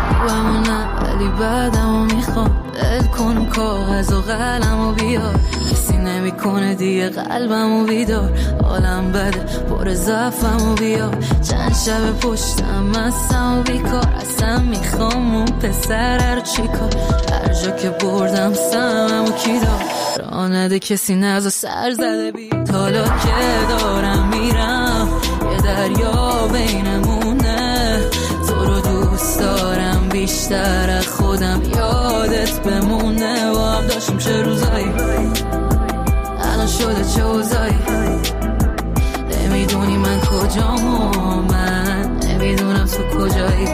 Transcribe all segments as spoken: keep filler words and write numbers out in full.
بمونم ولی بعدمو میخوام دل کن کاغذ و قلمو بیار کسی نمیکنه دیگه قلبمو بیدار حالم بده پر ضعفمو بیار چند شب پشتم مستم و بیکار اصلا میخوام اون پسر رو چیکار هر جا که بردم سممو کی دار راه نده کسی نزا سر زده بی حالا که دارم میرم یه دریا بینمونه تو رو دوست دارم بیشتر از خودم یادت بمونه و هم داشتیم چه روزایی الان شده چه اوزایی نمیدونی من کجام و من نمیدونم تو کجایی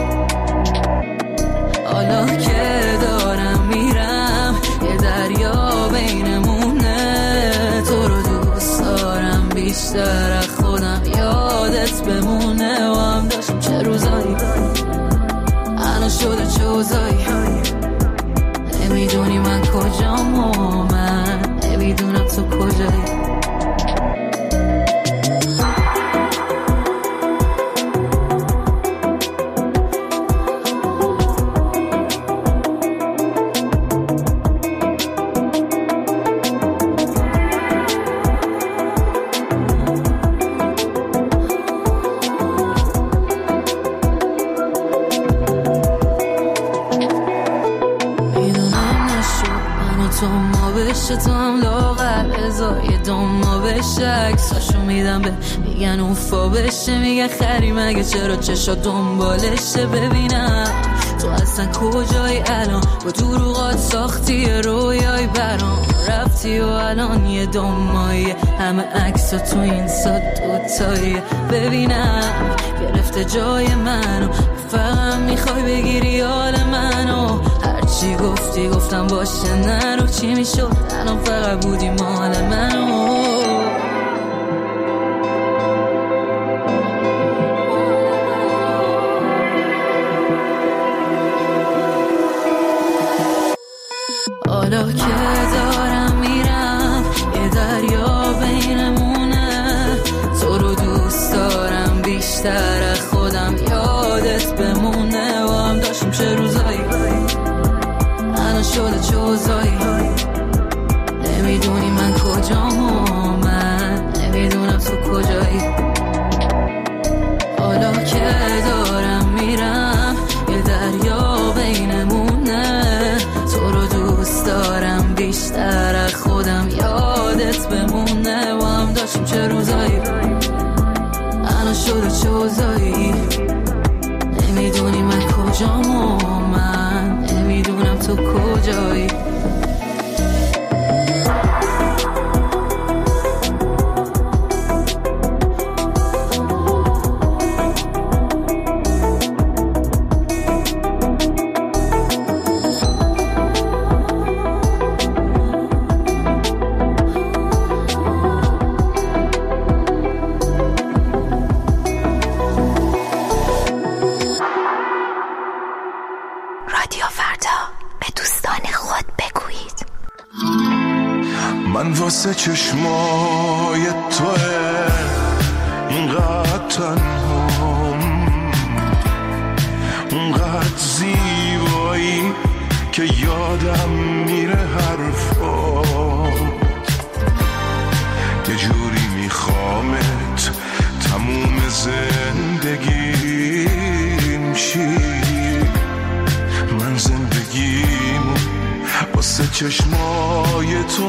حالا که دارم میرم یه دریا بینمونه تو رو دوست دارم بیشتر از خودم یادت بمونه و هم داشتیم چه روزایی الان شده چه اوزایی نمیدونی من کجام و من نمیدونم تو کجایی تو هم لاغر ازا یه دوما بشه عکساشو میدم به میگن اوفا بشه میگن خری مگه چرا چشا دنبالشه ببینم تو اصلا کجایی الان با دروغات ساختی رویای برام رفتی و الان یه دومایی همه عکسا تو این ساد دوتایی ببینم گرفته جای منو فقط میخوای بگیری حال منو هرچی گفتی گفتم باشه نرو چی میشد الان فقط بودی مال منو حالا که دارم میرم یه دریا بینمونه تو رو دوست دارم بیشتر از خودم یادت بمونه و هم داشتیم چه روزایی الان شده چه اوزایی نمیدونی من کجام و من نمیدونم تو کجایی حالا که دارم میرم یه دریا بینمونه تو رو دوست دارم بیشتر از خودم یادت بمونه و هم داشتیم چه روزایی الان شده چه اوزایی نمیدونی من کجام و من نمیدونم تو کجایی واسه چشمای توه اینقدر تنهام اونقدر زیبایی که یادم میره حرفات یه جوری میخوامت تموم زندگیم شی من زندگیمو واسه چشمای تو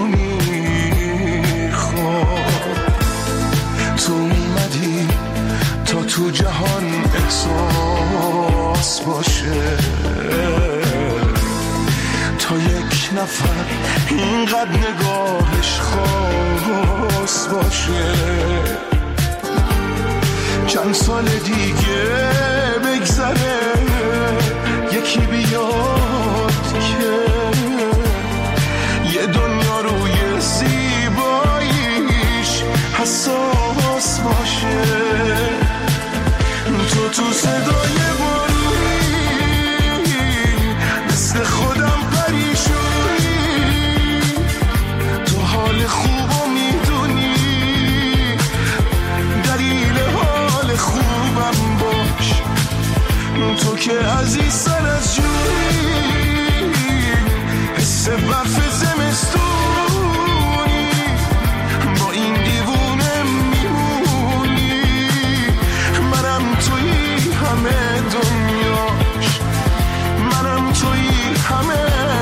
میخوام تو اومدی تا تو جهان احساس باشه تا یک نفر اینقدر نگاهش خاص باشه چند سال دیگه بگذره یکی بیاد که یه دنیا روی زیباییش حساس باشه تو تو صدای بارونی مثل خودم پریشونی تو حال خوبو میدونی دلیل حال خوبم باش سر از جویی، حس برف زمستونی، با این دیوونه میمونی، منم توی همه دنیاش، منم توی همه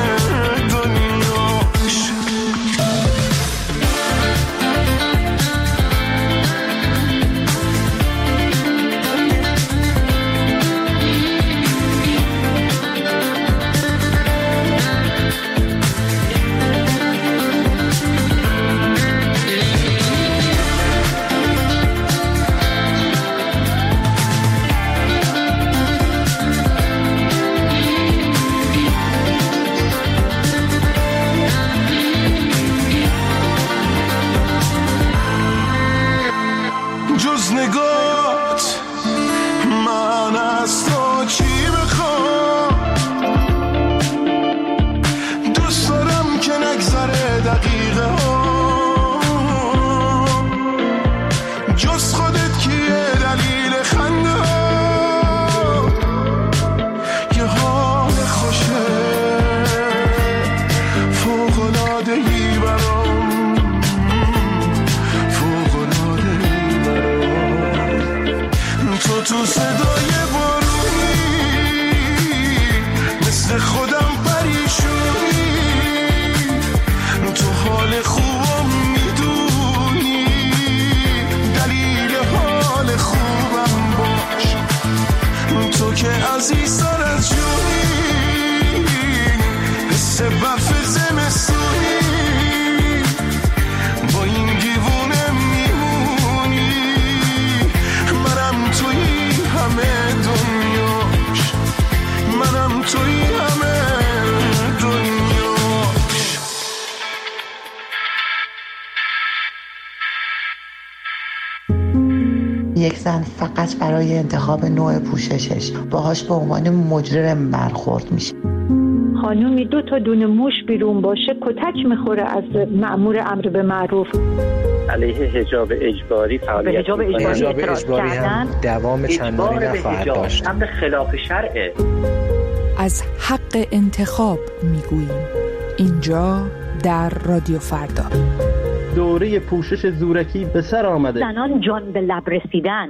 دنیاش. جز نگات من از تو چی بخوام، دوست دارم که نگذره دقیقه ها، جز خودت کیه دلیل خنده ها، یه حال خوشه فوق‌العاده‌ای برام، فوق‌العاده‌ای تو تو صدای بارونی، مثل خودم پریشونی، تو حال خوبم میدونی، دلیل حال خوبم باش، تو که عزیز سر از جونی، حس برف زمستونی، با این دیوونه میمونی، منم توی همه دنیاش، منم توی همه دنیاش. یک زن فقط برای انتخاب نوع پوششش باهاش به عنوان مجرم برخورد میشه. خانومی دو تا دونه موش بیرون باشه کتک میخوره از مأمور امر به معروف. علیه حجاب اجباری فعالیت حجاب اجباری, حجاب اجباری هم دوام چندانی نخواهد داشت. امر خلاف شرعه. از حق انتخاب میگوییم اینجا در رادیو فردا. دوره پوشش زورکی به سر آمده. زنان جان به لب رسیدن.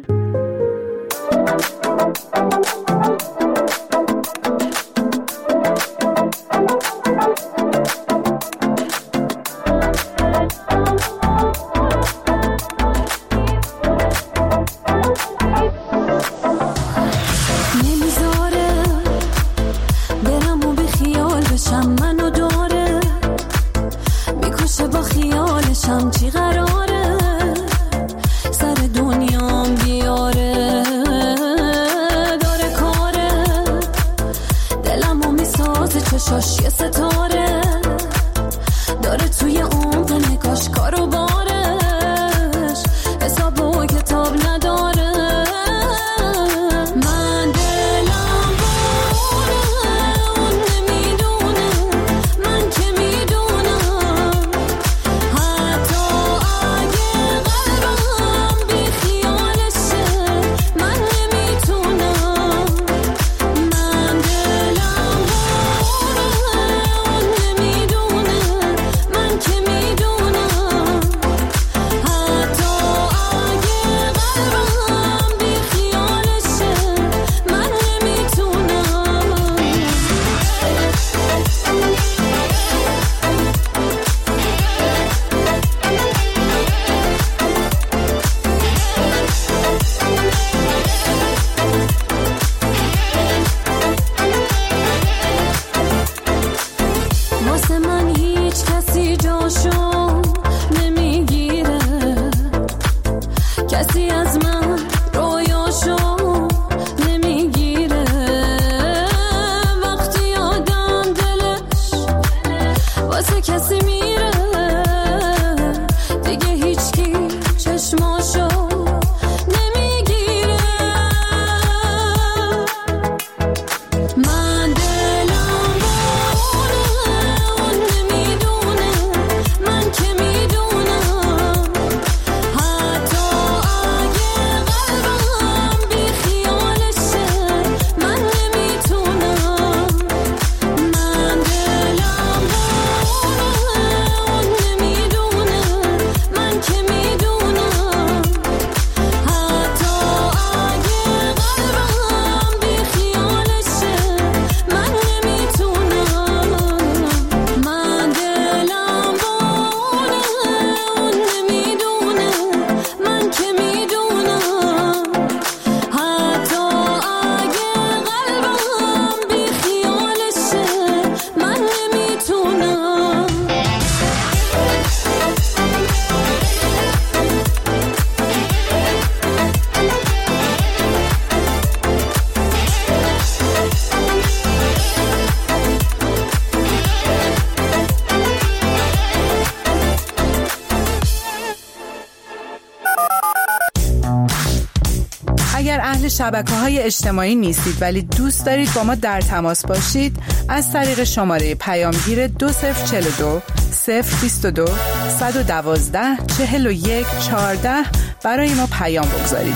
شبکه‌های اجتماعی نیستید ولی دوست دارید با ما در تماس باشید، از طریق شماره پیامگیر دو صفر چهل و دو صفر بیست و دو صد و دوازده چهل و یک چهارده برای ما پیام بگذارید.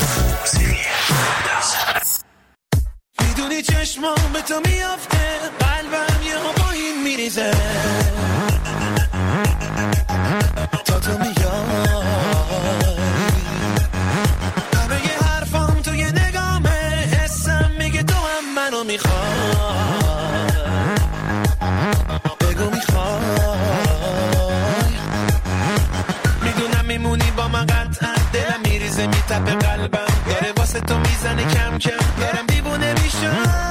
میدونی چشمام به تو میافته، قلبم یه با این میریزه، تا تو میای همه ی حرفام توی نگامه، حسم میگه تو هم منو میخوای، بگو میخوای، میدونم میمونی با من قطعا، دلم میریزه میتپه قلبم داره واسه تو میزنه کم کم، دارم دیوونه میشم.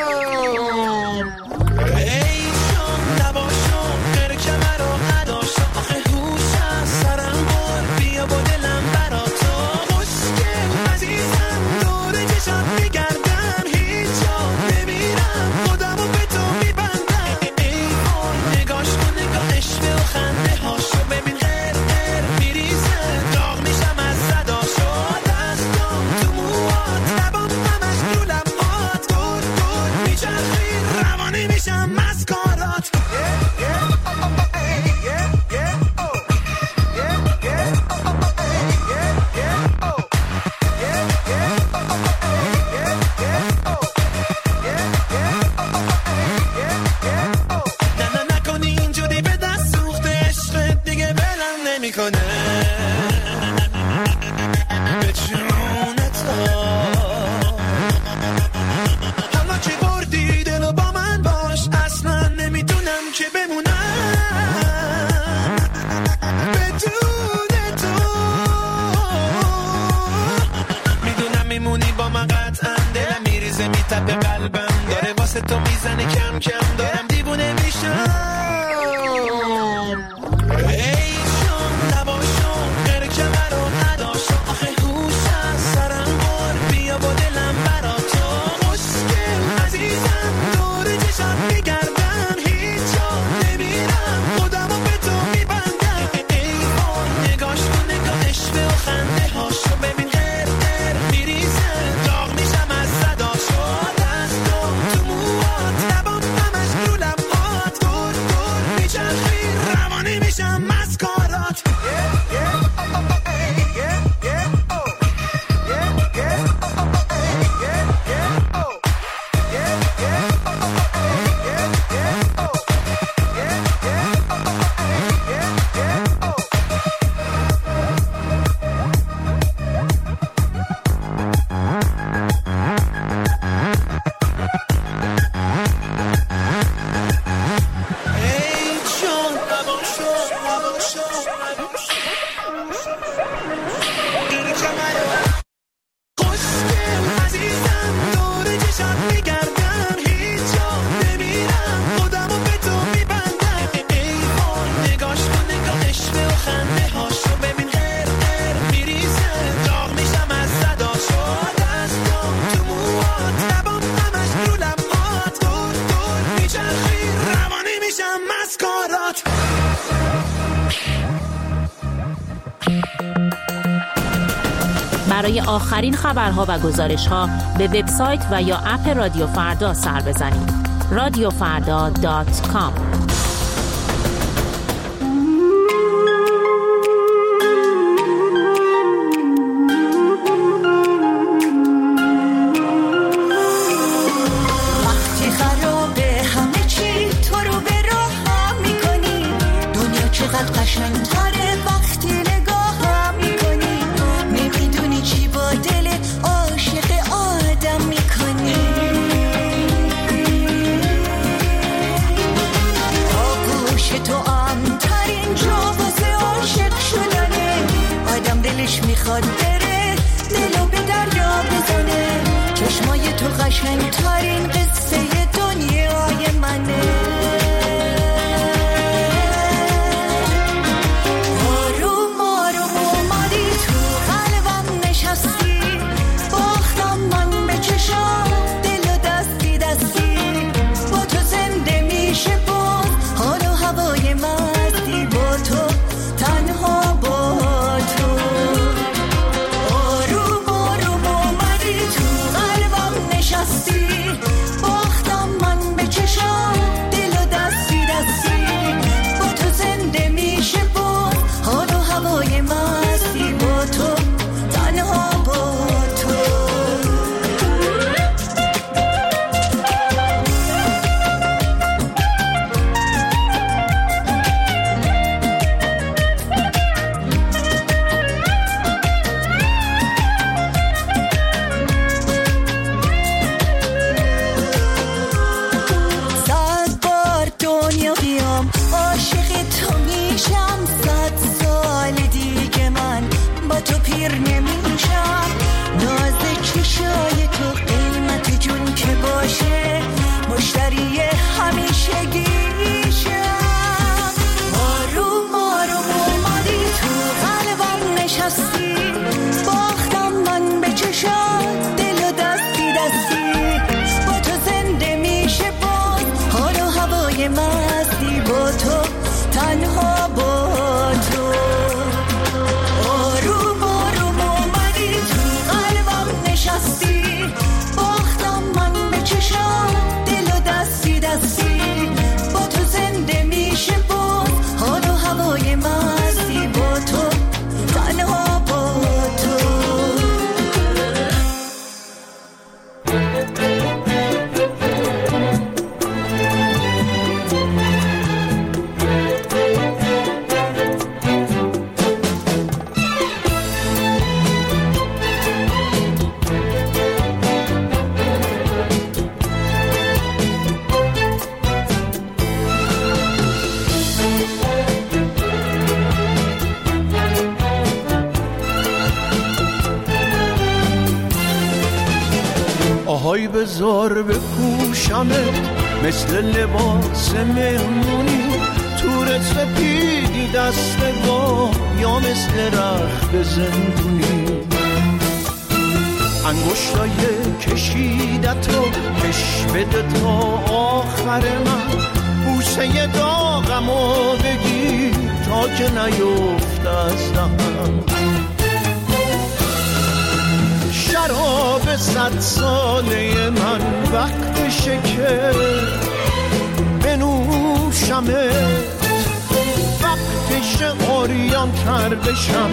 برای آخرین خبرها و گزارش‌ها به وبسایت و یا اپ رادیو فردا سر بزنید. رادیو فردا دات کام. وقتی خرابه همه چی تو رو به راه می‌کنی، دنیا چقدر قشنگ‌تره وقتی نگاه می‌کنی، نمی‌دونی چی با دل عاشق آدم می‌کنی. آغوش تو امن‌ترین جا واسه عاشق شدنه، آدم دلش می‌خواد بره دلو به دریا بزنه، چشمای تو قشنگ‌ترین قصه دنیای منه. آروم آروم اومدی تو قلبم نشستی، باختم من به چشام دل و دستی دستی، با تو زنده میشه باز حال و هوای مستی، با تو تنها با تو. آروم آروم اومدی تو بذار بپوشمت مثل لباس مهمونی، تور سپیدی دستگاه یا مثل رخت زندونی. انگشتای کشیدتو کش بده تا آخر من، بوسه داغمو بگیر تا که نیفت از دهنم. شراب صد ساله من وقتشه که بنوشمت، وقتشه عریان تر بشم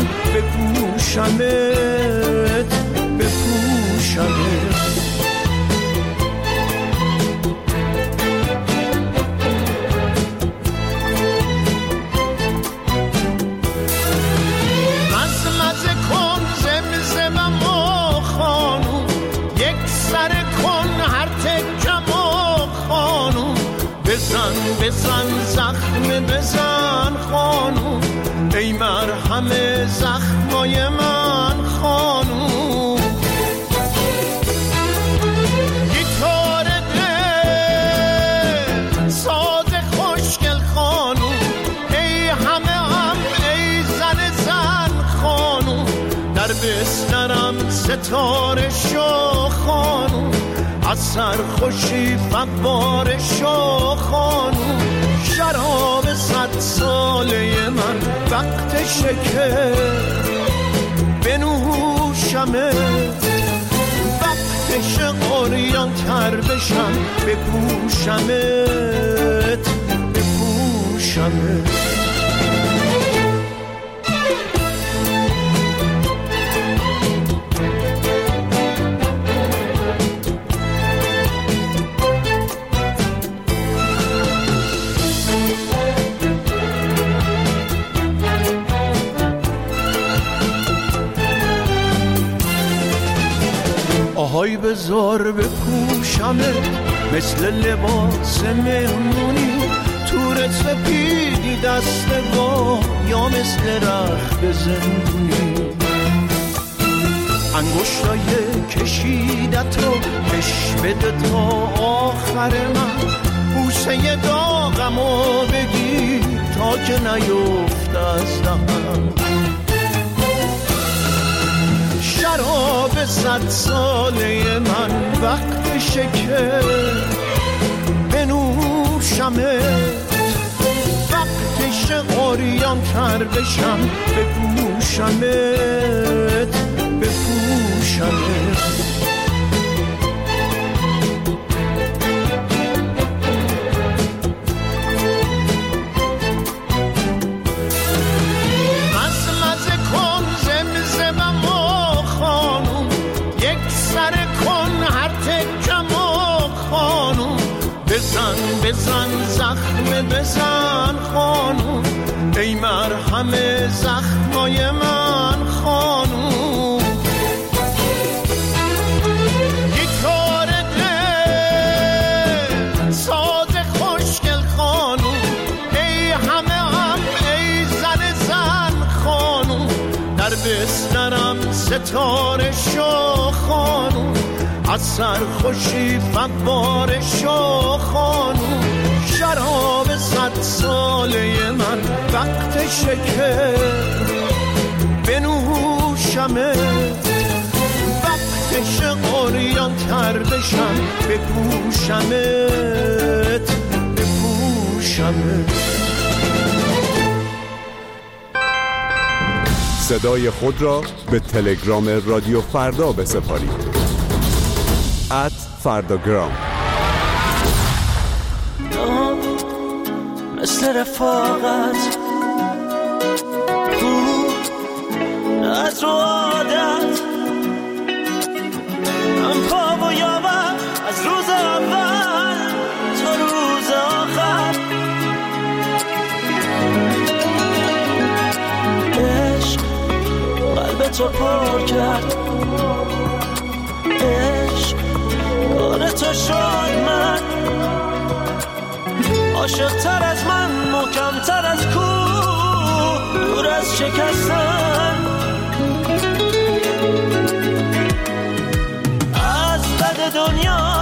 بپوشمت بپوشمت. بزن بزن زخم بزن خانوم، ای مرهم زخمای من خانوم. گیتار دل ساز خوشگل خانوم، ای همه هم ای زن زن خانوم. در بسترم ستاره شو خانوم، از سرخوشی فوار شو خانوم. شراب صد ساله من وقتشه که بنوشمت، وقتشه عریان تر بشم بپوشمت بپوشمت. آهای بذار بپوشمت مثل لباس مهمونی، تور سپیدی دستگاه یا مثل رخت زندونی. انگشتای کشیدتو کش بده تا آخر من، بوسه داغمو بگیر تا که نیفت از دهنم. شراب صد ساله من وقتشه که بنوشمت، وقتشه عریان تر بشم بپوشمت بپوشمت. بزن بزن زخم بزن خانوم، ای مرهم زخمای من خانوم. گیتار دل ساز خوشگل خانوم، ای همه هم ای زن زن خانوم. در بسترم ستاره شو خانوم، از سرخوشی فوار شو خانوم. شراب صد ساله من وقتشه که بنوشمت، وقتشه عریان تر بشم بپوشمت بپوشمت. صدای خود را به تلگرام رادیو فردا بسپارید. ات فرداگرام. مثل رفاقت بود از رو عادت، من پا و یاور از روز اول تا روز آخر. عشق قلب تو پر کرد، عشق داره تو شد من، عاشق تر از من، محکم تر از کوه، دور از شکستن. از بد دنیا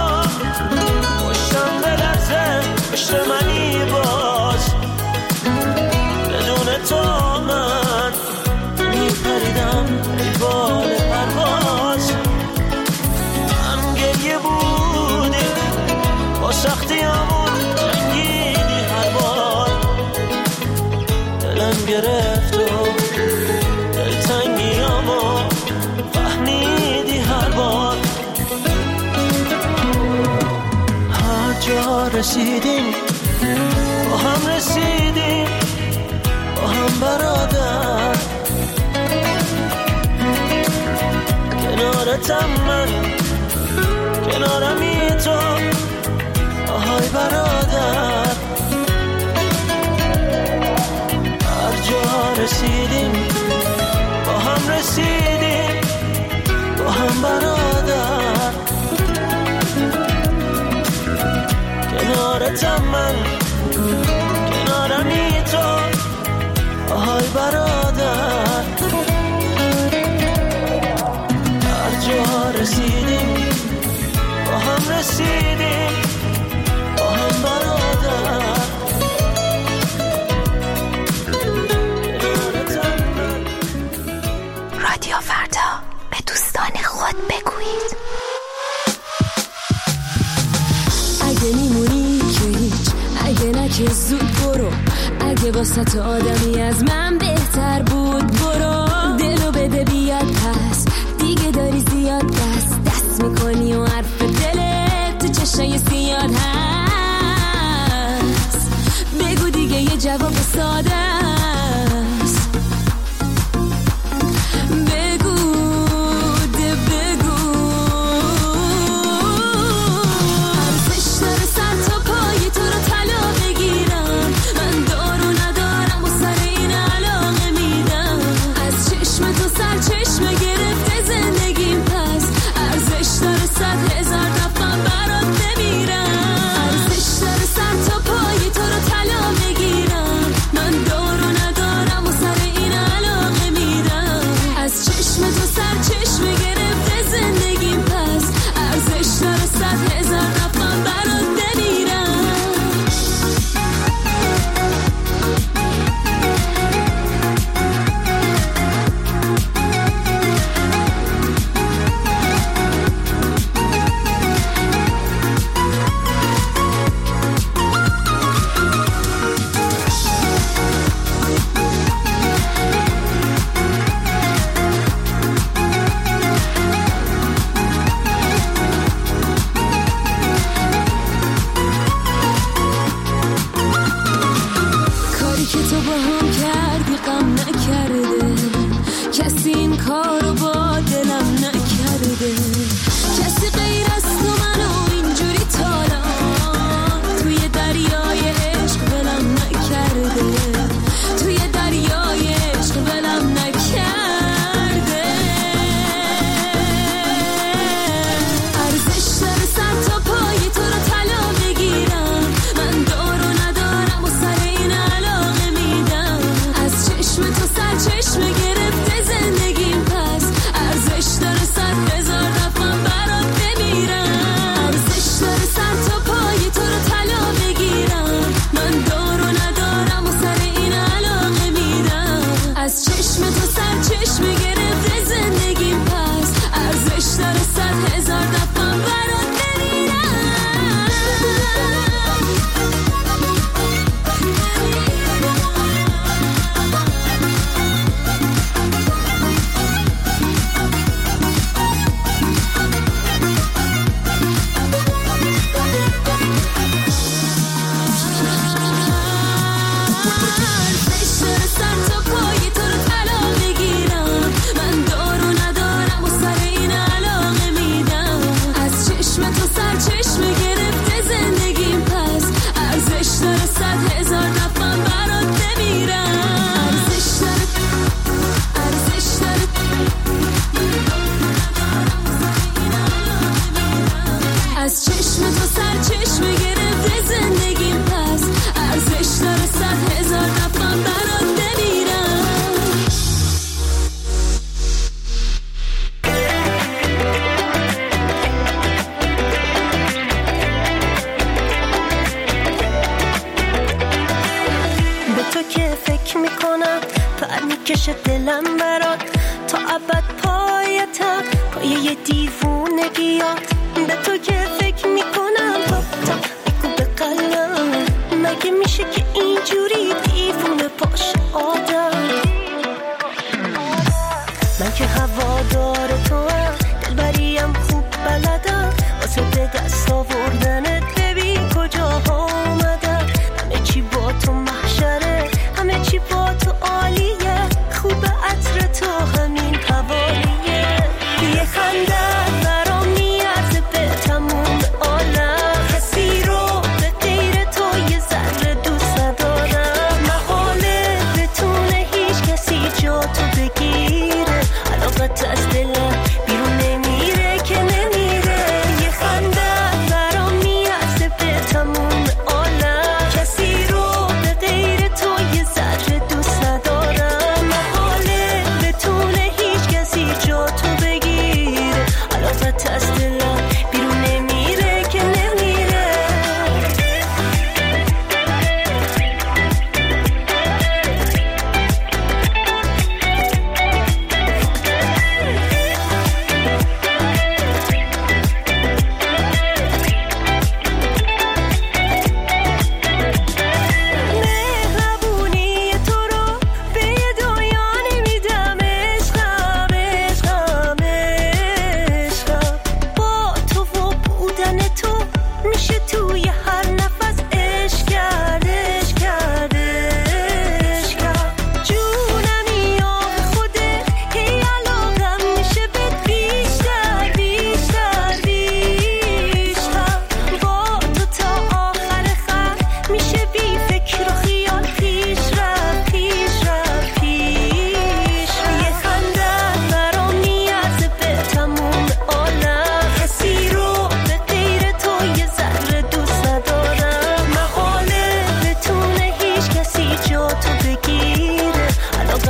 رسیدیم با هم رسیدیم با هم برادر کنارتم من کنارمی تو آهای برادر هر جا رسیدیم با هم رسیدیم با هم برادر کنارتم من کنارمی تو آهای برادر هر جا رسیدیم با هم رسیدیم با هم برادر رادیو فردا به دوستان خود بگویید اگه میمونی که هیچ اگه نه که زود برو اگه واسه آدمی از من بهتر بود برو دلو بده بیاد پس دیگه داری زیاد دست دست میکنی و حرف دلت تو چشای سیاد هست بگو دیگه یه جواب ساده است بگو ده بگو ارزش داره سر تا پای تو رو طلا بگیرم من دارو ندارم و سر این علاقه میدم از چشم تو سر چشم گرفته زندگیم پس ارزش داره صد هزار دفعه برات بمیرم ارزش داره سر تا پای تو رو طلا بگیرم من دارو ندارم و سر این علاقه میدم از چشم تو سر چشم گرفته زندگیم پس ارزش داره صد هزار دفعه برات بمیرم کاری که تو با هم کردی غم نکرده کسی این کارو با دلم نکرده کسی غیر از تو منو اینجوری تالا توی دریای عشق ولم نکرده توی دریای عشق ولم نکرده ارزش داره سر تا پای تو رو طلا بگیرم من دارو ندارم و سر این علاقه میدم از چشم تو سر چشم گرفته زندگیم پس ارزش داره صد هزار دفعه برات بمیرم ارزش داره سر تا پای تو رو طلا بگیرم من دارو ندارم و سر این علاقه میدم از چشم تو سر چشم گرفته زندگیم پس ارزش داره صد هزار دفعه برات بمیرم ارزش داره سر تا پای تو رو طلا بگیرم من دارو ندارم و سر این علاقه میدم از چشم تو سر چشم گرفته زندگیم پس ارزش داره صد هزار دفعه برات بمیرم ارزش داره ارزش داره از چشم تو سر چشم گرفته زندگیم پس ارزش داره صد هزار دفعه برات بمیرم به تو که فکر میکنم پر میکشه دلم برات تا ابد پایتم پای یه دیوونگیات به تو که فکر میکنم تا تا بگو به قلبم مگه میشه که اینجوری دیوونه باشه آدم من که هوادار تو هم دلبریم خوب بلدم واسه به دست آوردنت ببین کجاها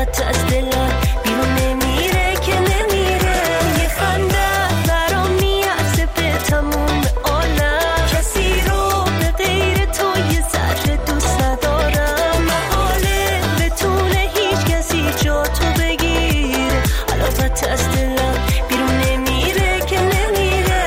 البته از دلم بیرون نمیره که نمیره. یه خنده برام میارزه به تموم عالم. کسی رو به غیر تو یه ذره دوست ندارم. محاله بتونه هیچ کسی جا تو بگیره. البته از دلم بیرون نمیره که نمیره.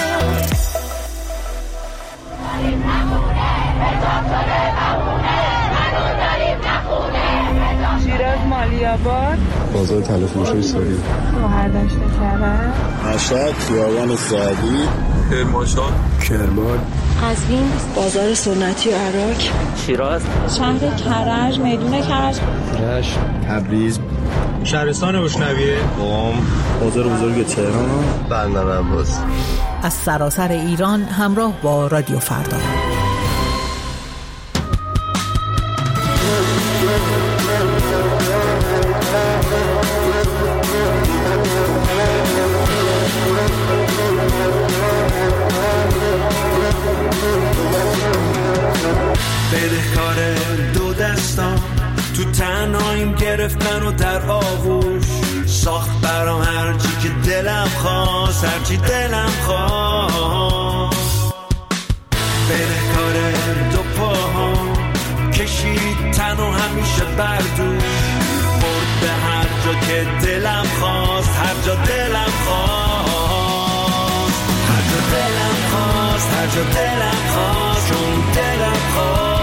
شیراز مالیاباد، بازار تلفروشی سوری، مهردشت کرد، مشهد، خیابان سعدی، کرمانشاه، کرمان، قزوین، بازار سنتی عراق، شیراز، شهر کرج، میدون کرج، رشت، تبریز، شهرستان بشنویه، قم، بازار بزرگ تهران، بندر عباس. از سراسر ایران همراه با رادیو فردا. بدهکار دو دستان تو تنهاییم گرفتن و در آغوش ساخت برام هرچی که دلم خواست، هرچی دلم خواست. بدهکار دو پاهام کشید تن و همیشه بردوش برد به هر جا که دلم خواست، هر جا دلم خواست، هر جا دلم خواست، هر جا دلم خواست، چون دلم خواست.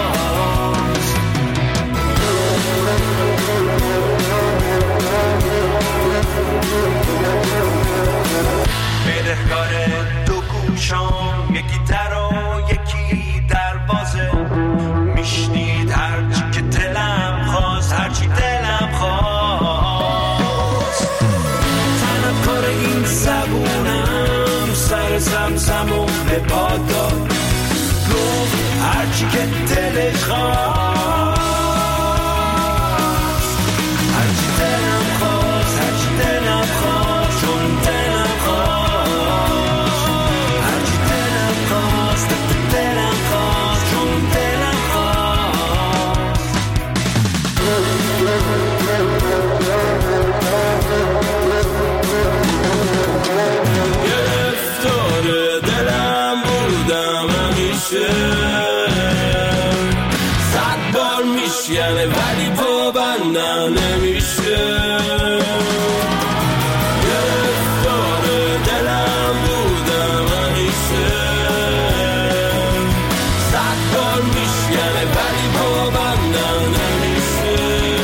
بدهکار دو گوشام، یکی در و یکی در بازه، میشنید هرچی که دلم خواست، هرچی دلم خواست. تنم کار این زبونم سر زمزم و به باد داد، گفت هرچی که دلش خواست، هرچی دلم خواست، هرچی دلم خواست، چون دلم خواست، هرچی دلم خواست، دلم خواست، چون دلم خواست. گرفتار دلم بودم همیشه، صد بار میشکنه ولی پابندم نمیشه. گرفتار دلم بودم همیشه، صد بار میشکنه ولی پابندم نمیشه.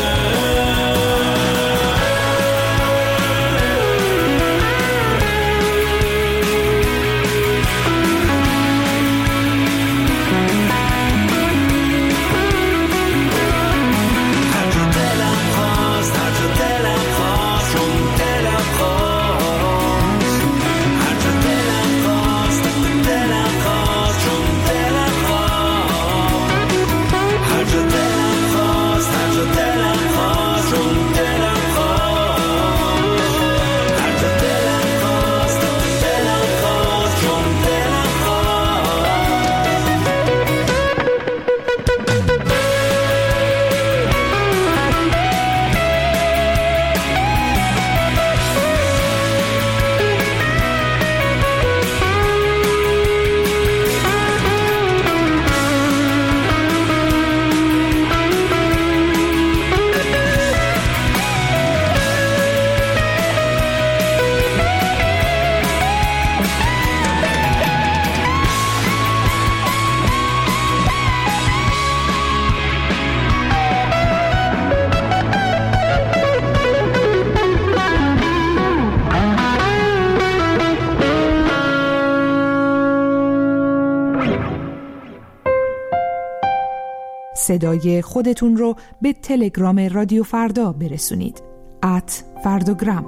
صدای خودتون رو به تلگرام رادیو فردا برسونید. ات فرداگرام.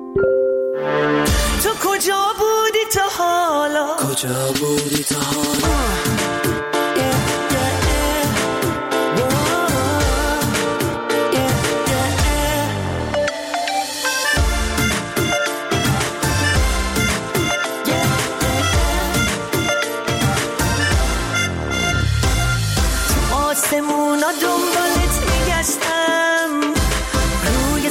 تو کجا بودی تا حالا؟ کجا بودی تا حالا؟ آسمونا دنبالت میگشتم، روی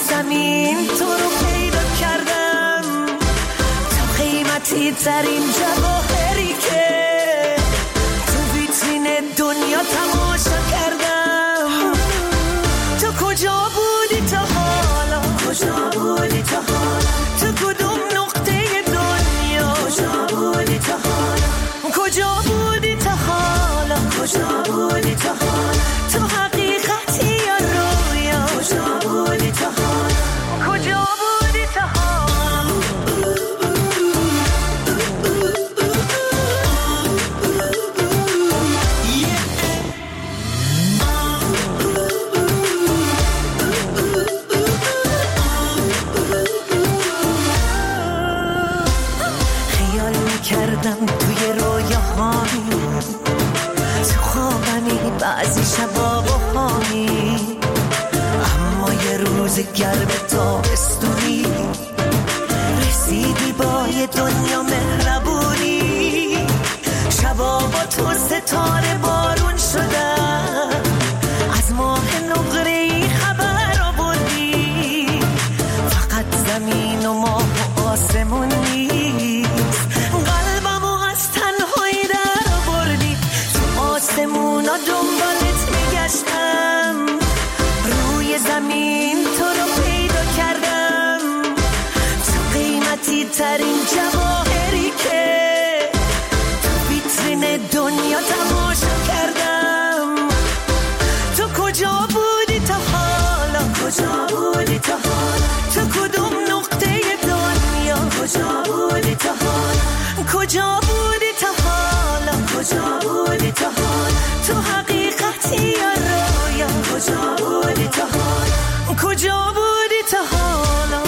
قیمتی ترین جواهری که تو ویترین دنیا تماشا کردم. تو کجا بودی تا حالا؟ کجا بودی تا حالا؟ تو کدوم نقطه دنیا؟ کجا بودی تا حالا؟ کجا بودی تا حالا؟ کجا بودی تا حالا؟ تو حقیقتی یا رویا؟ کجا بودی تا حالا؟ کجا بودی تا حالا؟ خیال میکردم توی رویاهایی، تو خوابمی بعضی شبا بهایی، اما یه روز گرم تابستونی رسیدی با یه دنیا مهربونی. شبا با تو ستاره بارون شدن، از ماه نقره‌ای خبر آوردی. فقط زمین و ماه و آسمون نیست، قلبمو از تنهایی در آوردی. تو آسمونا دنبالت میگشتم، روی زمین تو رو پیدا کردم. تو قیمتی ترین جواهری که تو ویترین دنیا تماشا کردم. تو کجا بودی تا حالا؟ کجا بودی تا حالا؟ تو کدوم نقطه دنیا؟ کجا بودی تا حالا؟ کجا بودی تا حالا؟ کجا بودی تا حالا؟ تو حقیقتی یا رویا؟ کجا بودی تا حالا؟ کجا بودی تا حالا؟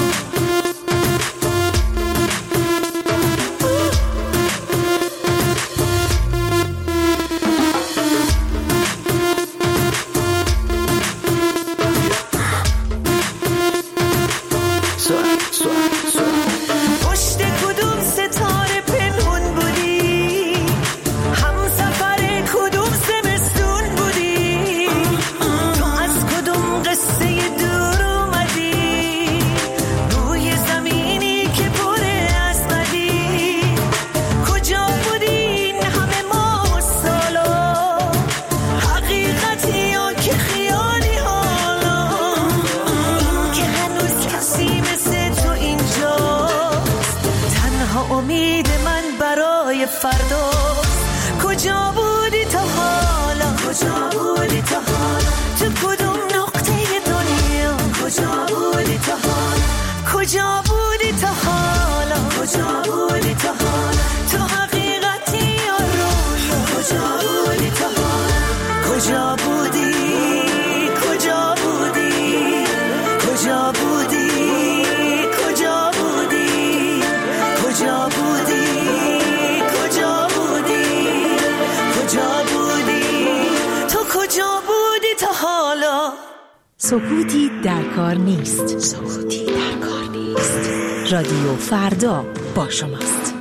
پشت کدوم ستاره پنهون بودی؟ همسفر کدوم زمستون بودی؟ تو از کدوم قصه دور اومدی؟ روی زمینی که پر از بدی. کجا بودی این همه ماه و سالا؟ حقیقتی یا که خیالی حالا؟ این که هنوز کسی مثل تو اینجاست، تنها امید من برای فرداست. کجا بودی تا حالا؟ کجا بودی تا حالا؟ تو کدوم نقطه دنیا؟ کجا بودی تا حالا؟ کجا بودی تا حالا؟ کجا بودی تا حالا؟ تو حقیقتی یا رویا؟ کجا بودی تا حالا؟ کجا بودی؟ کجا بودی؟ کجا بودی؟ کجا بودی؟ کجا بودی؟ کجا بودی؟ کجا بودی؟ تو کجا بودی تا حالا؟ سکوتی در کار نیست. سکوتی در کار نیست. رادیو فردا با شماست.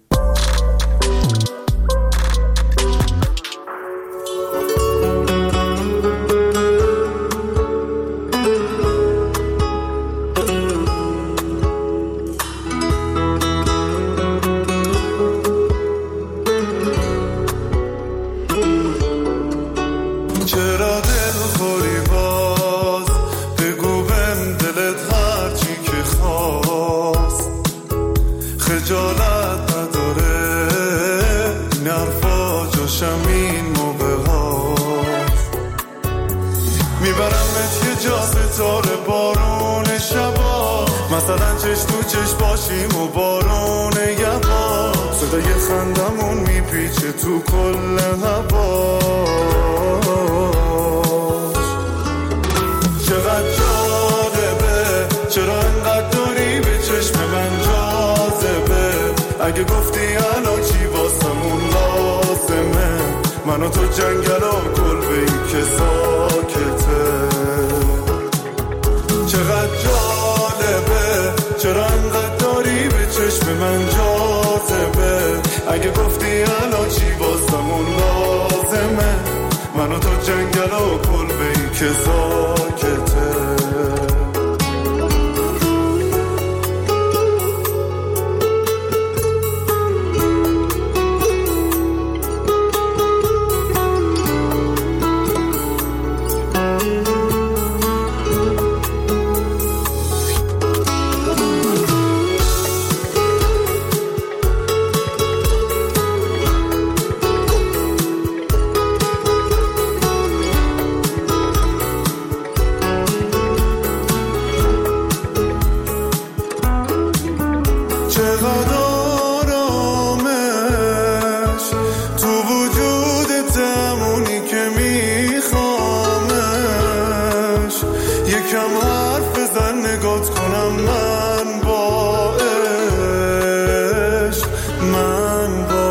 چرا دلخوری باز؟ بگو بهم دلت هرچی که خواست. خجالت نداره این حرفا جاشم این موقع هاست. میبرمت یه جا ستاره بارون شبا، مثلا چش تو چش باشیم و بارون یبا. صدای خندمون میپیچه تو کل هوا. چقدر جالبه، چرا انقدر داری به چشم من جاذبه. اگه گفتی الان چی واسمون لازمه، من و تو جنگل و کلبه‌ای که ساکته. چقدر جالبه، چرا انقدر داری به چشم من جاذبه. اگه گفتی الان چی واسمون لازمه، من و تو جنگل و کلبه‌ای که ساکته. یکم حرف بزن نگات کنم من با عشق من با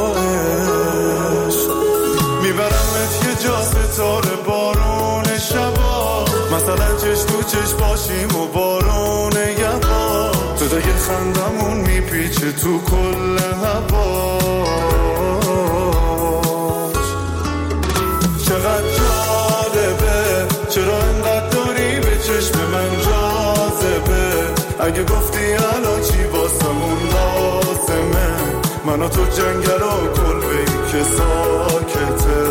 عشق میبرمت یه جا ستاره بارون شبا مثلا چش تو چش باشیم و بارون یبا تو دیگه خندمون میپیچه تو کل هواش چقدر جالبه چرا انقدر داری به چشم من جاذبه اگه گفتی الان چی واسمون لازمه من و تو جنگل و کلبه‌ای که ساکته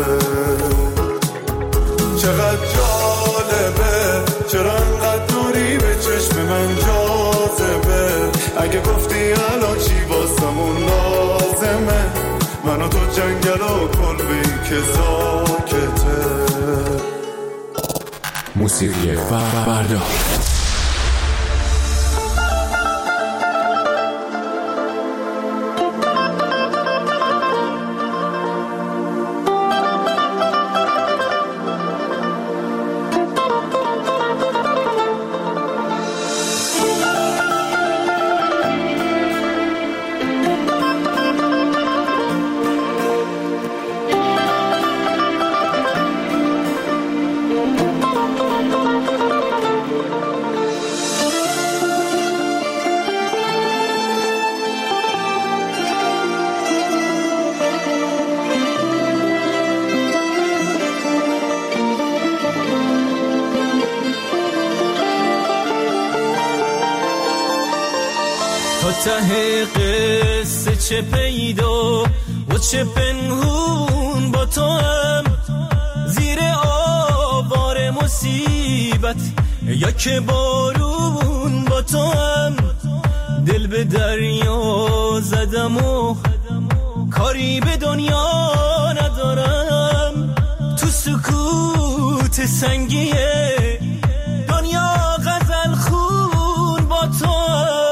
چقدر جالبه چرا انقدر داری به چشم من جاذبه اگه گفتی الان چی واسمون لازمه من و تو جنگل و کلبه‌ای که ساکته موسیقی فردا ته قصه چه پیدا و چه پنهون با تو هم زیر آوار مصیبت یا که بارون با تو هم دل به دریا زدم و کاری به دنیا ندارم تو سکوت سنگیه دنیا غزل خون با تو هم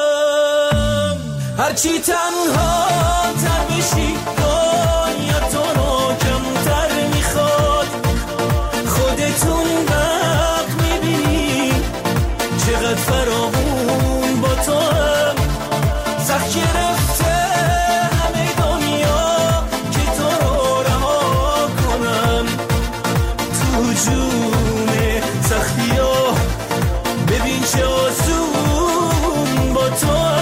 هرچی تنها تر بشی دنیا تو رو کمتر میخواد خودتون وقت میبینی چقدر فراغون با تو هم سخت گرفته همه دنیا که تو رو رها کنم تو جون سختی ها ببین چه آسون با تو هم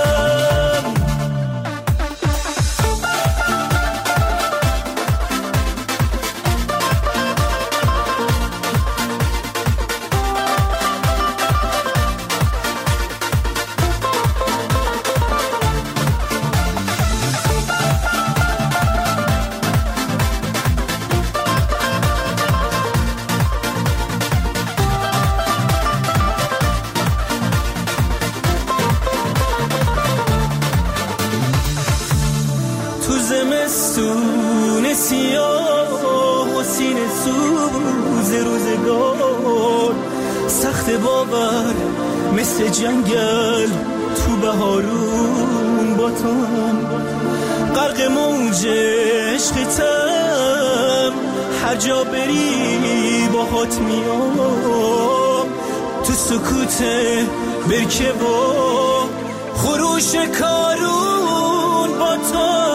زمستون سیاه و سینه سوز روزگار سخت باور مثل جنگل تو بهارون با تو غرق موج عشقتم هر جا بری باهات میام تو سکوت برکه و خروش کارون با تو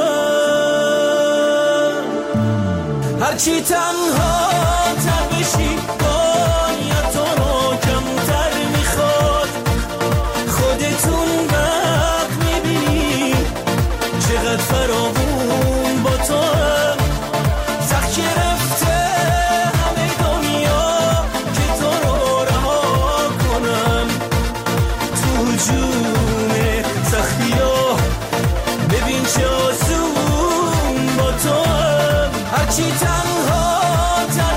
هرچی تنها تر بشی دنیا تو رو کمتر میخواد خودتون وقت میبینی چقدر فراغون با تو هم سخت گرفته همه دنیا که تو رو رها کنم تو جون سختی ها ببین چه آسون با تو هم هرچی تنها تر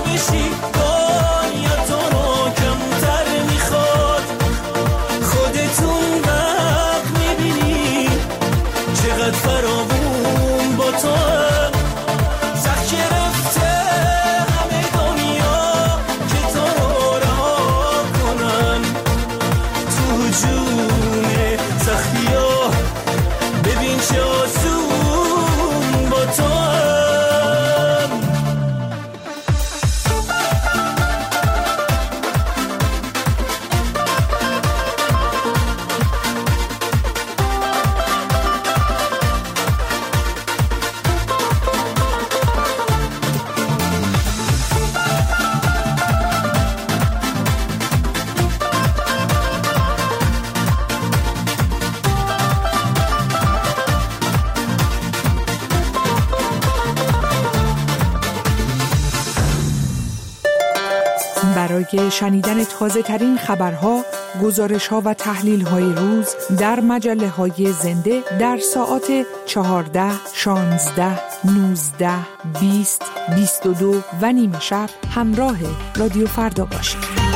برای شنیدن تازه ترین خبرها، گزارش ها و تحلیل های روز در مجله های زنده در ساعات چهارده، شانزده، نوزده، بیست، بیست و دو و نیمه شب همراه رادیو فردا باشید.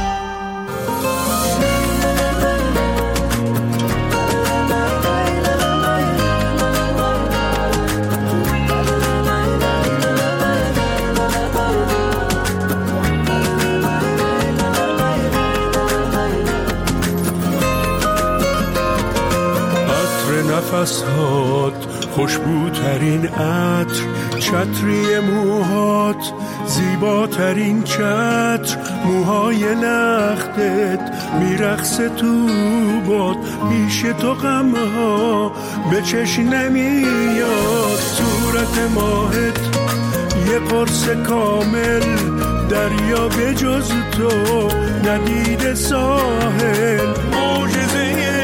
نفسات خوشبوترین عطر، چتری موهات زیباترین چتر، موهای لختت میرقصه تو باد، پیش تو غمها به چشم نمیاد، صورت ماهت یه قرص کامل، دریا به جز تو ندیده ساحل، معجزه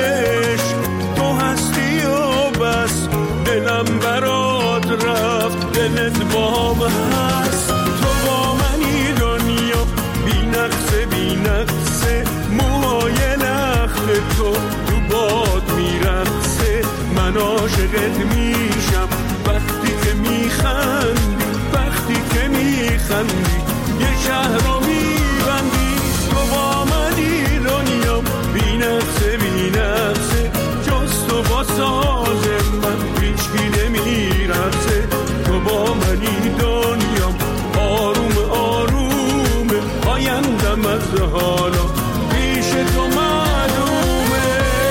بس دلم برات رفت، دلت بام هست، تو با منی دنیا بی نقصه بی نقصه، موهای لخت تو تو باد میرقصه، من عاشقت میشم وقتی که میخندی، وقتی که میخندی یه شهر رو میبندی، تو با منی دنیا بی نقصه بی نقصه، جز تو با ساز من هیچکی نمیرسه، تو با منی دنیام آروم آروم، آیندم از حالا پیش تو معلومه.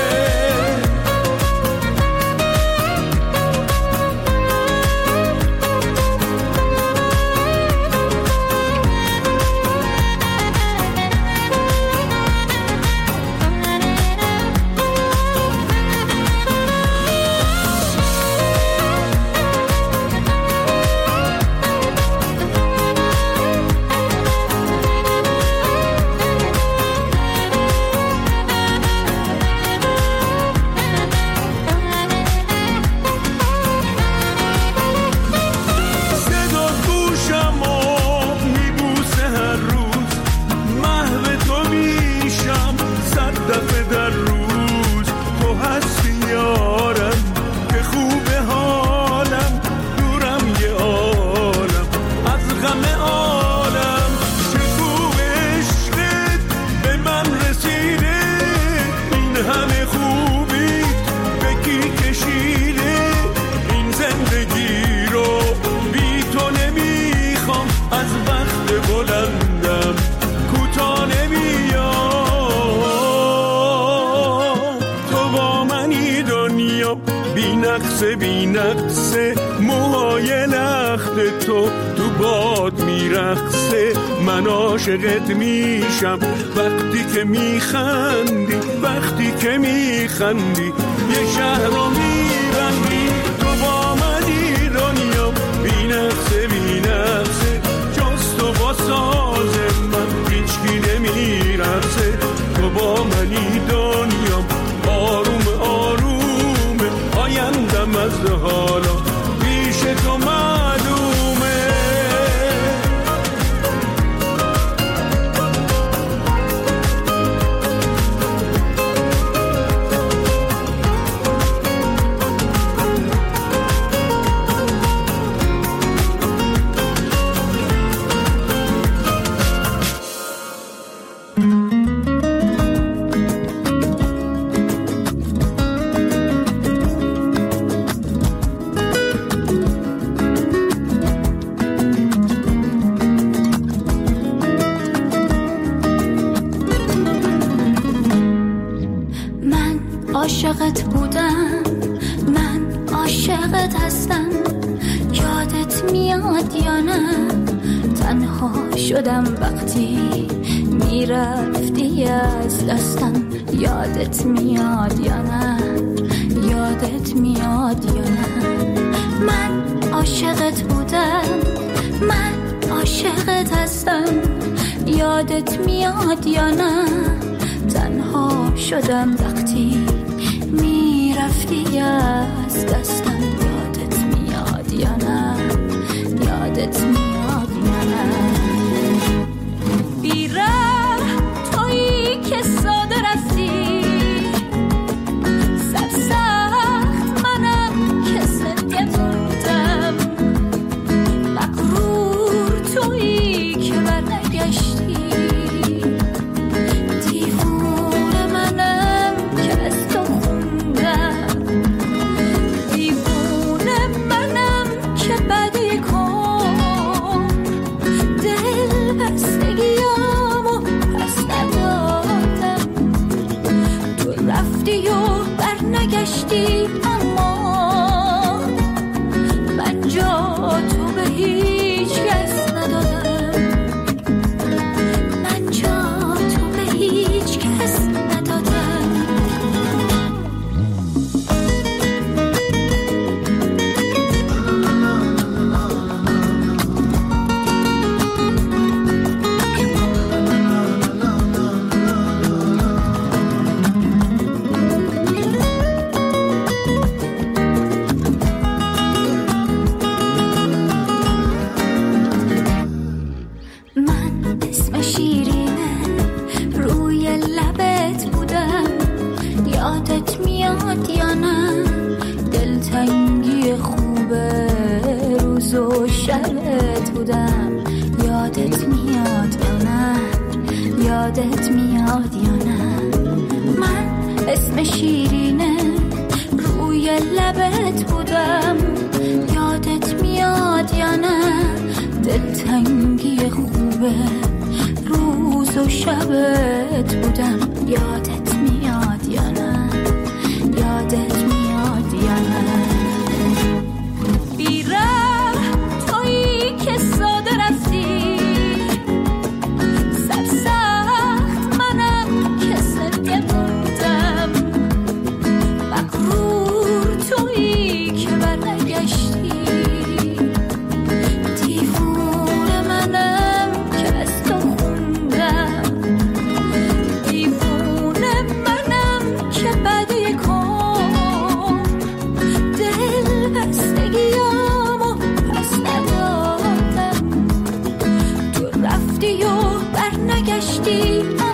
بی نقصه موهای لخت تو تو باد میرقصه، من عاشقت میشم وقتی که میخندی، وقتی که میخندی یه شهر رو میبندی، تو با منی دنیا بی نقصه بی نقصه، جز تو با ساز من هیچکی نمیرقصه، تو با منی دنیا آروم آروم، آیندم از حالا پیش تو معلومه. عاشقت بودم، من عاشقت هستم، یادت میاد یا نه؟ تنها شدم وقتی میرفتی از دستم، یادت میاد یا نه؟ یادت میاد یا نه؟ من عاشقت بودم، من عاشقت هستم، یادت میاد یا نه؟ تنها شدم وقتی میرفتی از دستم، یادت میاد یا نه؟ یادت میاد یا نه؟ برنگشتی. دیوونه منم که از تو خوندم، دیوونه منم که بدی کن. دل بستگیامو پس ندادم، تو رفتی و برنگشتی، اما من جا تو به هیچ کس ندادم، من جا تو به هیچ کس ندادم. یادت میاد یا نه دلتنگی خوبه روز و شبت بودم؟ یادت میاد یا نه؟ یادت میاد یا نه؟ من اسم شیرینه روی لبت بودم. یادت میاد یا نه دلتنگی خوبه روز و شبت بودم؟ یادت میاد یا نه؟ یادت میاد یا نه؟ بیره تویی که ساده رفتی، سرسخت منم که سرگه موندم. مغرور تویی که برنگشتی، دیوونه منم که از تو خوندم. دیوونه منم که بدی کن، دل بستگیامو پس ندادم، تو رفتی و برنگشتی،